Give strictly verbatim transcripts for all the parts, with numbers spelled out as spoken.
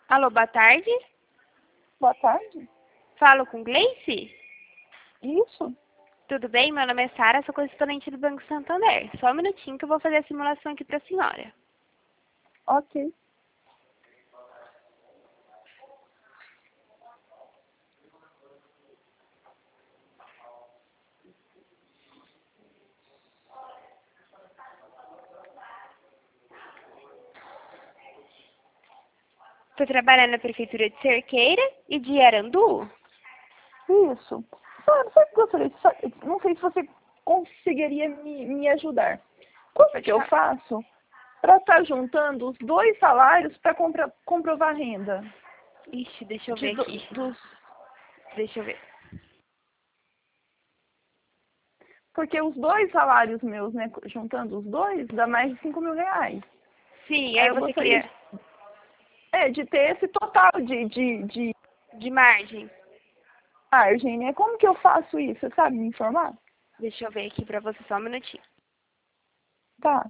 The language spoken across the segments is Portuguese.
Alô, boa tarde. Boa tarde. Falo com Gleice? Isso. Tudo bem? Meu nome é Sara, sou correspondente do Banco Santander. Só um minutinho que eu vou fazer a simulação aqui para a senhora. Ok. Estou trabalhando na Prefeitura de Cerqueira e de Arandu. Isso. Só, só que gostaria de saber, não sei se você conseguiria me, me ajudar. Como que eu faço para estar juntando os dois salários para comprovar renda? Ixi, deixa eu De ver do- aqui. dos, Deixa eu ver. porque os dois salários meus, né, juntando os dois, dá mais de cinco mil reais. Sim, Aí aí eu você gostaria queria de, é, de ter esse total de, de, de de margem. margem, né? Como que eu faço isso? Você sabe me informar? Deixa eu ver aqui para você só um minutinho. Tá.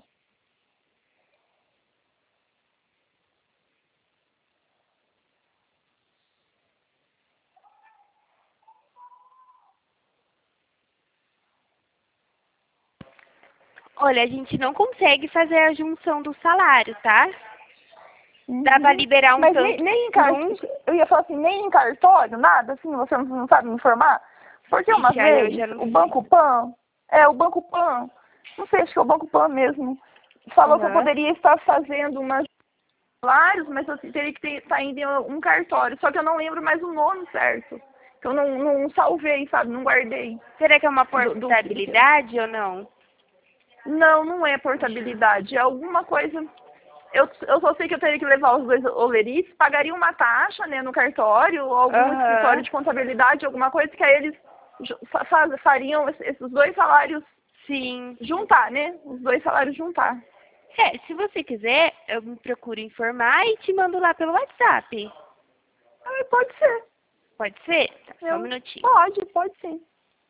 Olha, a gente não consegue fazer a junção do salário, tá? Dá para Uhum. liberar um Mas nem, tanto nem em por cartório, um. eu ia falar assim, nem em cartório, nada, assim, você não, não sabe me informar? Porque uma Ixi, aí eu vez, já não o sei. Banco Pan, é, o Banco Pan, não sei, acho que é o Banco Pan mesmo, falou que eu Aham. poderia estar fazendo umas salários, mas assim, teria que estar indo em um cartório, só que eu não lembro mais o nome certo, que eu não, não salvei, sabe, não guardei. Será que é uma Do, do, do que... portabilidade ou não? Não, não é portabilidade, é alguma coisa... Eu, eu só sei que eu teria que levar os dois olerites, pagaria uma taxa, né, no cartório, ou algum escritório Aham. de contabilidade, alguma coisa, que aí eles ju- fa- faz- fariam esse- esses dois salários Sim. juntar, né? Os dois salários juntar. É, se você quiser, eu me procuro informar e te mando lá pelo WhatsApp. Ah, pode ser. Pode ser? Tá, só um Eu, minutinho. pode, pode sim.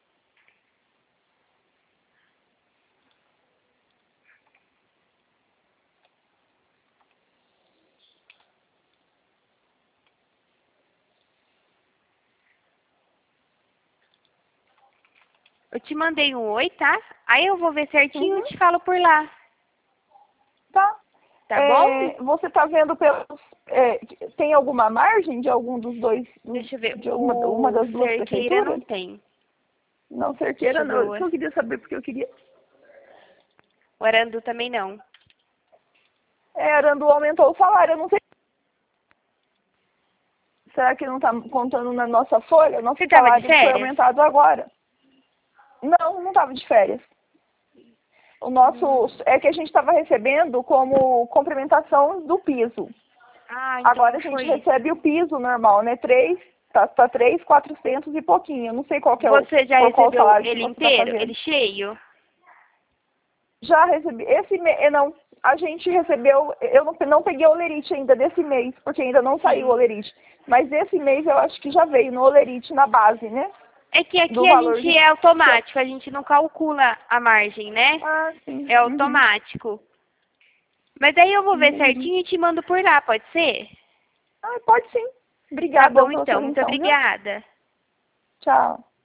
Eu te mandei um oi, tá? Aí eu vou ver certinho Uhum, e te falo por lá. tá. Tá bom? É, você está vendo pelos... é, tem alguma margem de algum dos dois, dos- Deixa eu ver. de alguma uma O das duas Cerqueira não prefeituras? tem. Não, Deixa cerqueira eu ver não. o, Isso eu queria saber porque eu queria... o Arandu também não. É, Arandu aumentou o salário, eu não sei. Será que não está contando na nossa folha? Nosso Você tava de salário foi férias? aumentado agora. Não, não estava de férias. O nosso Hum. é que a gente estava recebendo como complementação do piso. Ah, então Agora não a gente foi isso. recebe o piso normal, né? Três, tá, tá três, quatrocentos e pouquinho. Eu não sei qual que é o, Você já qual, qual o recebeu salário que ele você está inteiro? fazendo. Ele cheio? Já recebi. Esse mês, não. A gente recebeu, eu não, não peguei o olerite ainda desse mês, porque ainda não saiu o Sim. olerite. Mas esse mês eu acho que já veio no olerite na base, né? É que Do aqui a valor gente de... é automático, a gente não calcula a margem, né? Ah, sim. É Uhum. automático. Mas aí eu vou ver Entendi. certinho e te mando por lá, pode ser? Ah, pode sim. Tá Obrigada bom pela sua então, muito atenção, viu? obrigada. Tchau.